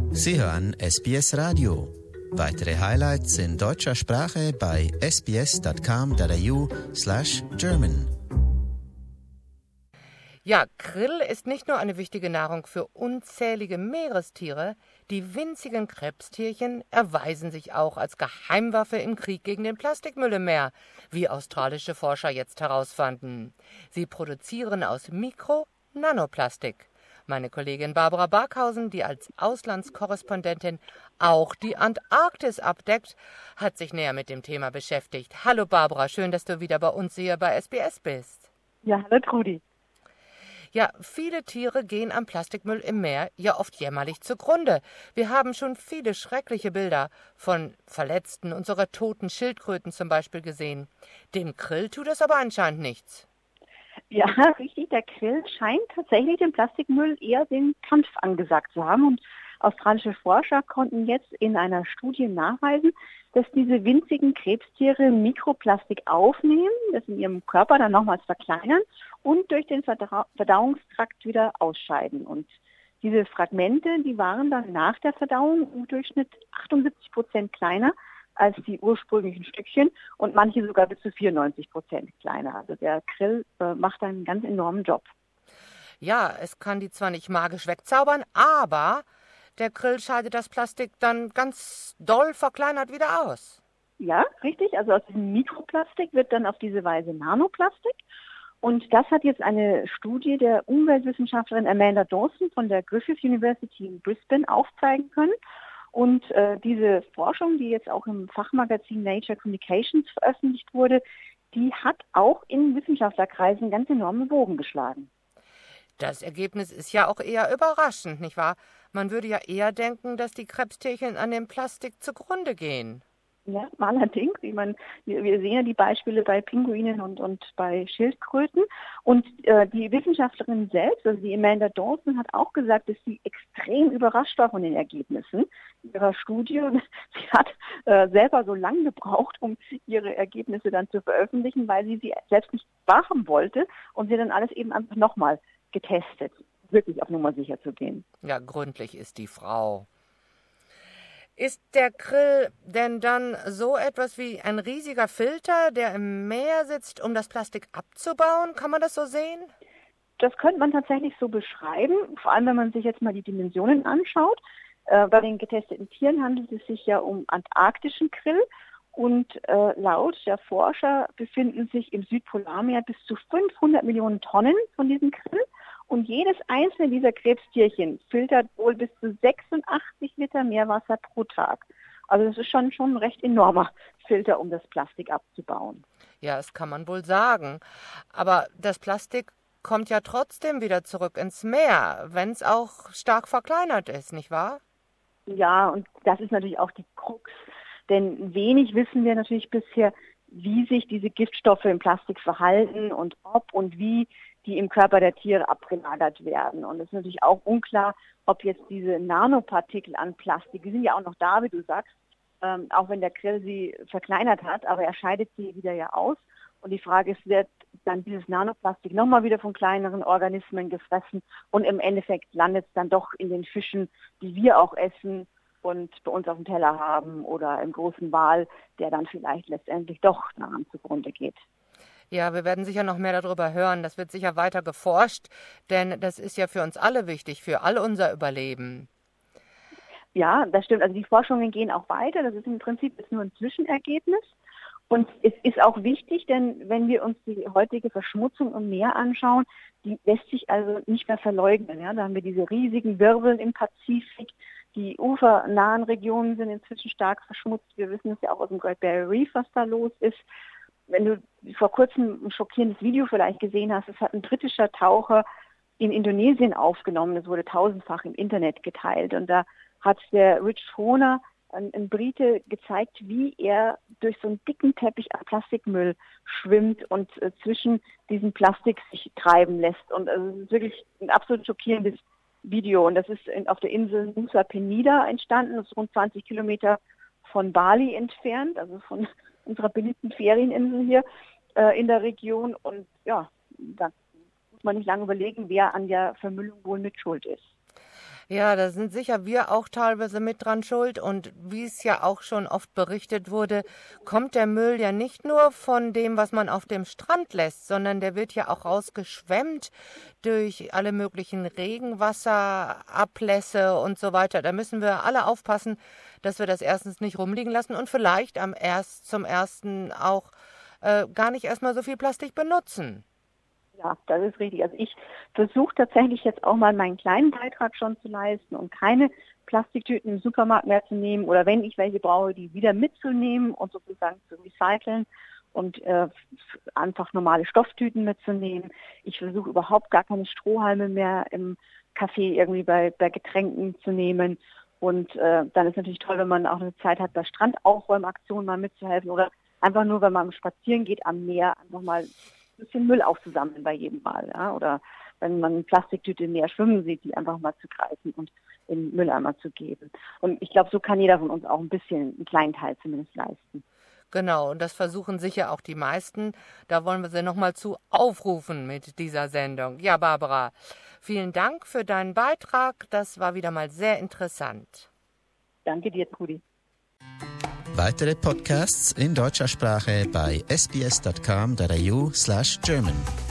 Sie hören SBS Radio. Weitere Highlights in deutscher Sprache bei sbs.com.au/German. Ja, Krill ist nicht nur eine wichtige Nahrung für unzählige Meerestiere, die winzigen Krebstierchen erweisen sich auch als Geheimwaffe im Krieg gegen den Plastikmüll im Meer, wie australische Forscher jetzt herausfanden. Sie produzieren aus Nanoplastik. Meine Kollegin Barbara Barkhausen, die als Auslandskorrespondentin auch die Antarktis abdeckt, hat sich näher mit dem Thema beschäftigt. Hallo Barbara, schön, dass du wieder bei uns hier bei SBS bist. Ja, hallo Trudi. Ja, viele Tiere gehen am Plastikmüll im Meer ja oft jämmerlich zugrunde. Wir haben schon viele schreckliche Bilder von verletzten und sogar toten Schildkröten zum Beispiel gesehen. Dem Krill tut das aber anscheinend nichts. Ja, richtig. Der Krill scheint tatsächlich dem Plastikmüll eher den Kampf angesagt zu haben. Und australische Forscher konnten jetzt in einer Studie nachweisen, dass diese winzigen Krebstiere Mikroplastik aufnehmen, das in ihrem Körper dann nochmals verkleinern und durch den Verdauungstrakt wieder ausscheiden. Und diese Fragmente, die waren dann nach der Verdauung im Durchschnitt 78% kleiner als die ursprünglichen Stückchen und manche sogar bis zu 94% kleiner. Also der Krill macht einen ganz enormen Job. Ja, es kann die zwar nicht magisch wegzaubern, aber der Krill scheidet das Plastik dann ganz doll verkleinert wieder aus. Ja, richtig. Also aus diesem Mikroplastik wird dann auf diese Weise Nanoplastik. Und das hat jetzt eine Studie der Umweltwissenschaftlerin Amanda Dawson von der Griffith University in Brisbane aufzeigen können. Und diese Forschung, die jetzt auch im Fachmagazin Nature Communications veröffentlicht wurde, die hat auch in Wissenschaftlerkreisen ganz enorme Bogen geschlagen. Das Ergebnis ist ja auch eher überraschend, nicht wahr? Man würde ja eher denken, dass die Krebstierchen an dem Plastik zugrunde gehen. Ja, allerdings. Wir sehen ja die Beispiele bei Pinguinen und bei Schildkröten. Und die Wissenschaftlerin selbst, also die Amanda Dawson, hat auch gesagt, dass sie extrem überrascht war von den Ergebnissen ihrer Studie. Und sie hat selber so lange gebraucht, um ihre Ergebnisse dann zu veröffentlichen, weil sie selbst nicht wahren wollte und sie dann alles eben einfach nochmal getestet, wirklich auf Nummer sicher zu gehen. Ja, gründlich ist die Frau. Ist der Krill denn dann so etwas wie ein riesiger Filter, der im Meer sitzt, um das Plastik abzubauen? Kann man das so sehen? Das könnte man tatsächlich so beschreiben, vor allem wenn man sich jetzt mal die Dimensionen anschaut. Bei den getesteten Tieren handelt es sich ja um antarktischen Krill und laut der Forscher befinden sich im Südpolarmeer bis zu 500 Millionen Tonnen von diesem Krill. Und jedes einzelne dieser Krebstierchen filtert wohl bis zu 86 Liter Meerwasser pro Tag. Also das ist schon ein recht enormer Filter, um das Plastik abzubauen. Ja, das kann man wohl sagen. Aber das Plastik kommt ja trotzdem wieder zurück ins Meer, wenn es auch stark verkleinert ist, nicht wahr? Ja, und das ist natürlich auch die Krux. Denn wenig wissen wir natürlich bisher, wie sich diese Giftstoffe im Plastik verhalten und ob und wie die im Körper der Tiere abgelagert werden. Und es ist natürlich auch unklar, ob jetzt diese Nanopartikel an Plastik, die sind ja auch noch da, wie du sagst, auch wenn der Krill sie verkleinert hat, aber er scheidet sie wieder ja aus. Und die Frage ist, wird dann dieses Nanoplastik nochmal wieder von kleineren Organismen gefressen und im Endeffekt landet es dann doch in den Fischen, die wir auch essen und bei uns auf dem Teller haben oder im großen Wal, der dann vielleicht letztendlich doch daran zugrunde geht. Ja, wir werden sicher noch mehr darüber hören. Das wird sicher weiter geforscht, denn das ist ja für uns alle wichtig, für all unser Überleben. Ja, das stimmt. Also die Forschungen gehen auch weiter. Das ist im Prinzip jetzt nur ein Zwischenergebnis. Und es ist auch wichtig, denn wenn wir uns die heutige Verschmutzung im Meer anschauen, die lässt sich also nicht mehr verleugnen. Ja? Da haben wir diese riesigen Wirbel im Pazifik. Die ufernahen Regionen sind inzwischen stark verschmutzt. Wir wissen es ja auch aus dem Great Barrier Reef, was da los ist. Wenn du vor kurzem ein schockierendes Video vielleicht gesehen hast, es hat ein britischer Taucher in Indonesien aufgenommen. Das wurde tausendfach im Internet geteilt. Und da hat der Rich Foner, ein Brite, gezeigt, wie er durch so einen dicken Teppich an Plastikmüll schwimmt und zwischen diesem Plastik sich treiben lässt. Und also es ist wirklich ein absolut schockierendes Video. Und das ist auf der Insel Nusa Penida entstanden. Das ist rund 20 Kilometer von Bali entfernt, also von unserer beliebten Ferieninsel hier in der Region. Und ja, da muss man nicht lange überlegen, wer an der Vermüllung wohl mit schuld ist. Ja, da sind sicher wir auch teilweise mit dran schuld. Und wie es ja auch schon oft berichtet wurde, kommt der Müll ja nicht nur von dem, was man auf dem Strand lässt, sondern der wird ja auch rausgeschwemmt durch alle möglichen Regenwasserablässe und so weiter. Da müssen wir alle aufpassen, dass wir das erstens nicht rumliegen lassen und vielleicht zum ersten auch gar nicht erstmal so viel Plastik benutzen. Ja, das ist richtig. Also ich versuche tatsächlich jetzt auch mal meinen kleinen Beitrag schon zu leisten und keine Plastiktüten im Supermarkt mehr zu nehmen oder wenn ich welche brauche, die wieder mitzunehmen und sozusagen zu recyceln und einfach normale Stofftüten mitzunehmen. Ich versuche überhaupt gar keine Strohhalme mehr im Café irgendwie bei Getränken zu nehmen. Und dann ist natürlich toll, wenn man auch eine Zeit hat, bei Strandaufräumaktionen mal mitzuhelfen oder einfach nur, wenn man spazieren geht am Meer, einfach mal ein bisschen Müll aufzusammeln bei jedem Mal. Ja? Oder wenn man eine Plastiktüte im Meer schwimmen sieht, die einfach mal zu greifen und in den Mülleimer zu geben. Und ich glaube, so kann jeder von uns auch ein bisschen, einen kleinen Teil zumindest leisten. Genau, und das versuchen sicher auch die meisten. Da wollen wir sie nochmal zu aufrufen mit dieser Sendung. Ja, Barbara, vielen Dank für deinen Beitrag. Das war wieder mal sehr interessant. Danke dir, Trudi. Weitere Podcasts in deutscher Sprache bei sbs.com.au/German.